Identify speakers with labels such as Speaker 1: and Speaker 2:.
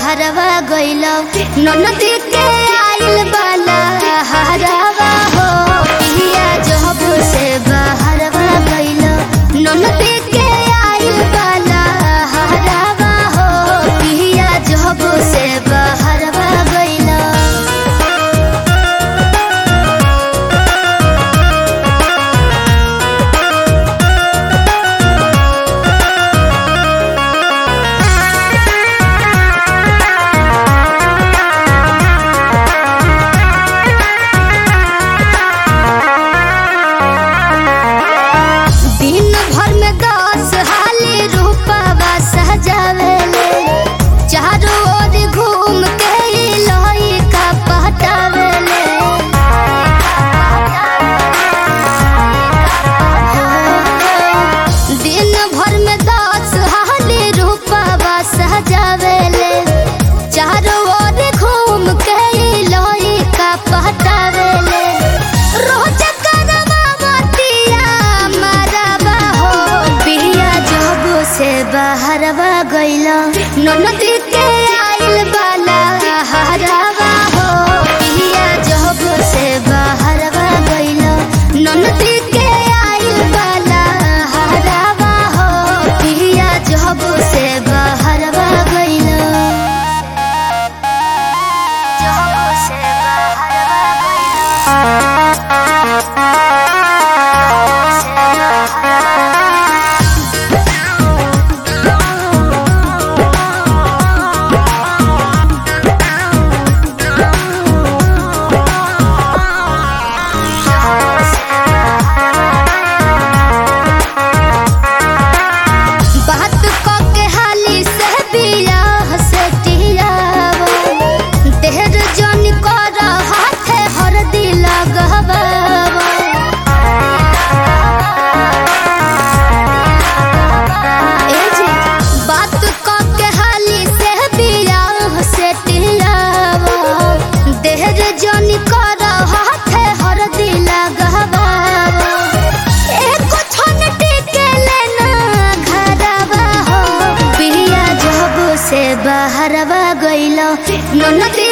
Speaker 1: बहरवा गइलो ननद के आइल बाला हरवा हो पिया जब से बहरवा गइलो ननद के आइल बाला हरवा हो पिया जब से बहरवा गइलो। बहरवा गइलो ननद के आइल बाला हरवा हो पिया जब से बहरवा गइलो ननद के आइल बाला हरवा हो पिया जब से बहरवा गइलो जब से बहरवा बहरवा गइलो ननद